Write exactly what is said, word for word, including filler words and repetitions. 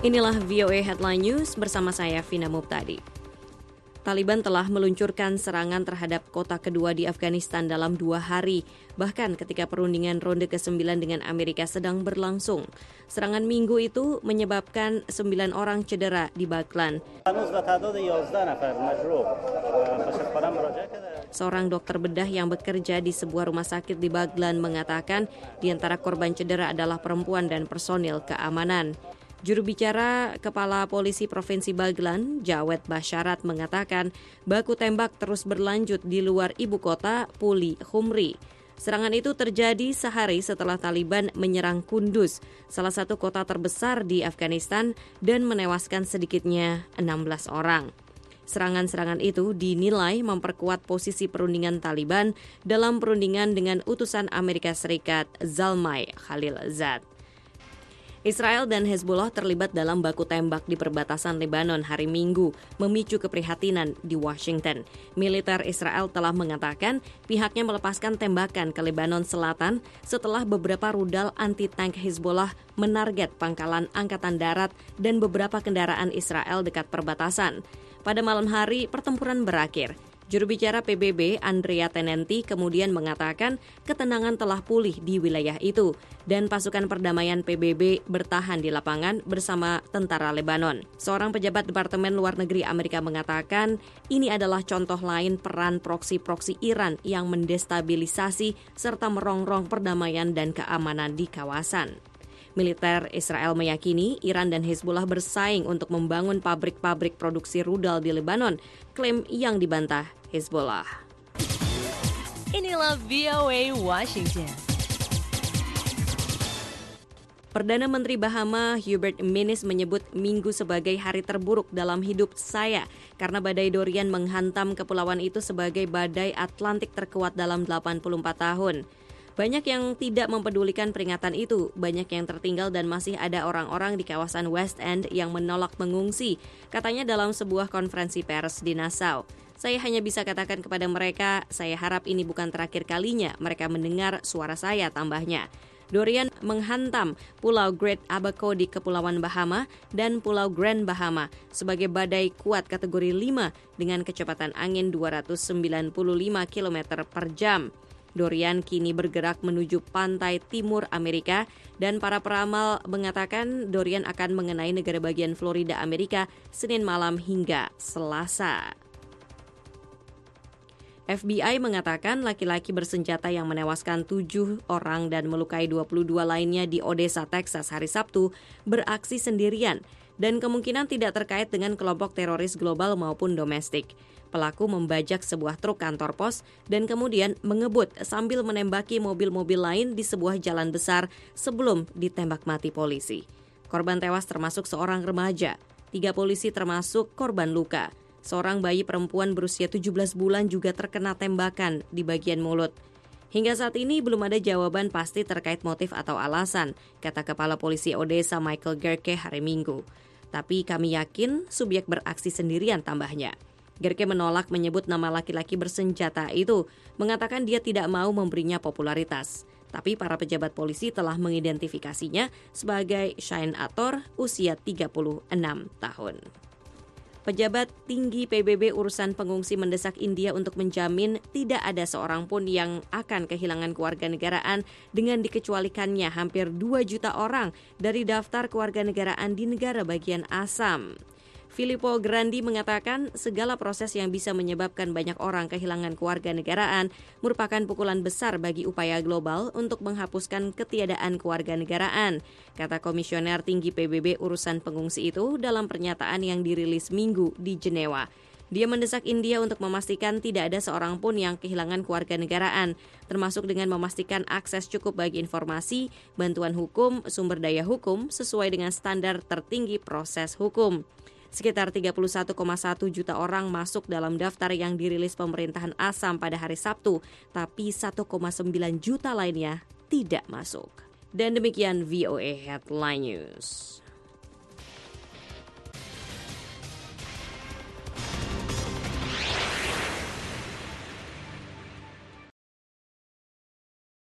Inilah V O A Headline News bersama saya Vina Muptadi. Taliban telah meluncurkan serangan terhadap kota kedua di Afghanistan dalam dua hari, bahkan ketika perundingan ronde kesembilan dengan Amerika sedang berlangsung. Serangan minggu itu menyebabkan sembilan orang cedera di Baghlan. Seorang dokter bedah yang bekerja di sebuah rumah sakit di Baghlan mengatakan di antara korban cedera adalah perempuan dan personil keamanan. Juru bicara Kepala Polisi Provinsi Baghlan, Jawed Basharat mengatakan baku tembak terus berlanjut di luar ibu kota Puli Khumri. Serangan itu terjadi sehari setelah Taliban menyerang Kunduz, salah satu kota terbesar di Afghanistan, dan menewaskan sedikitnya enam belas orang. Serangan-serangan itu dinilai memperkuat posisi perundingan Taliban dalam perundingan dengan utusan Amerika Serikat Zalmay Khalilzad. Israel dan Hezbollah terlibat dalam baku tembak di perbatasan Lebanon hari Minggu, memicu keprihatinan di Washington. Militer Israel telah mengatakan pihaknya melepaskan tembakan ke Lebanon Selatan setelah beberapa rudal anti-tank Hezbollah menarget pangkalan angkatan darat dan beberapa kendaraan Israel dekat perbatasan. Pada malam hari, pertempuran berakhir. Juru bicara P B B, Andrea Tenenti, kemudian mengatakan ketenangan telah pulih di wilayah itu dan pasukan perdamaian P B B bertahan di lapangan bersama tentara Lebanon. Seorang pejabat Departemen Luar Negeri Amerika mengatakan ini adalah contoh lain peran proksi-proksi Iran yang mendestabilisasi serta merongrong perdamaian dan keamanan di kawasan. Militer Israel meyakini Iran dan Hezbollah bersaing untuk membangun pabrik-pabrik produksi rudal di Lebanon, klaim yang dibantah Hezbollah. Inilah V O A Washington. Perdana Menteri Bahama Hubert Minnis menyebut Minggu sebagai hari terburuk dalam hidup saya karena badai Dorian menghantam kepulauan itu sebagai badai Atlantik terkuat dalam delapan puluh empat tahun. Banyak yang tidak mempedulikan peringatan itu, banyak yang tertinggal dan masih ada orang-orang di kawasan West End yang menolak mengungsi, katanya dalam sebuah konferensi pers di Nassau. Saya hanya bisa katakan kepada mereka, saya harap ini bukan terakhir kalinya mereka mendengar suara saya, tambahnya. Dorian menghantam Pulau Great Abaco di Kepulauan Bahama dan Pulau Grand Bahama sebagai badai kuat kategori lima dengan kecepatan angin dua ratus sembilan puluh lima kilometer per jam. Dorian kini bergerak menuju pantai timur Amerika dan para peramal mengatakan Dorian akan mengenai negara bagian Florida Amerika Senin malam hingga Selasa. F B I mengatakan laki-laki bersenjata yang menewaskan tujuh orang dan melukai dua puluh dua lainnya di Odessa, Texas hari Sabtu beraksi sendirian dan kemungkinan tidak terkait dengan kelompok teroris global maupun domestik. Pelaku membajak sebuah truk kantor pos dan kemudian mengebut sambil menembaki mobil-mobil lain di sebuah jalan besar sebelum ditembak mati polisi. Korban tewas termasuk seorang remaja, tiga polisi termasuk korban luka. Seorang bayi perempuan berusia tujuh belas bulan juga terkena tembakan di bagian mulut. Hingga saat ini belum ada jawaban pasti terkait motif atau alasan, kata Kepala Polisi Odessa Michael Gerke hari Minggu. Tapi kami yakin subjek beraksi sendirian, tambahnya. Gerke menolak menyebut nama laki-laki bersenjata itu, mengatakan dia tidak mau memberinya popularitas. Tapi para pejabat polisi telah mengidentifikasinya sebagai Shane Ator, usia tiga puluh enam tahun. Pejabat tinggi P B B urusan pengungsi mendesak India untuk menjamin tidak ada seorang pun yang akan kehilangan kewarganegaraan dengan dikecualikannya hampir dua juta orang dari daftar kewarganegaraan di negara bagian Assam. Filippo Grandi mengatakan segala proses yang bisa menyebabkan banyak orang kehilangan kewarganegaraan merupakan pukulan besar bagi upaya global untuk menghapuskan ketiadaan kewarganegaraan, kata Komisioner Tinggi P B B urusan pengungsi itu dalam pernyataan yang dirilis Minggu di Jenewa. Dia mendesak India untuk memastikan tidak ada seorang pun yang kehilangan kewarganegaraan, termasuk dengan memastikan akses cukup bagi informasi, bantuan hukum, sumber daya hukum sesuai dengan standar tertinggi proses hukum. Sekitar tiga puluh satu koma satu juta orang masuk dalam daftar yang dirilis pemerintahan Assam pada hari Sabtu, tapi satu koma sembilan juta lainnya tidak masuk. Dan demikian V O A Headline News.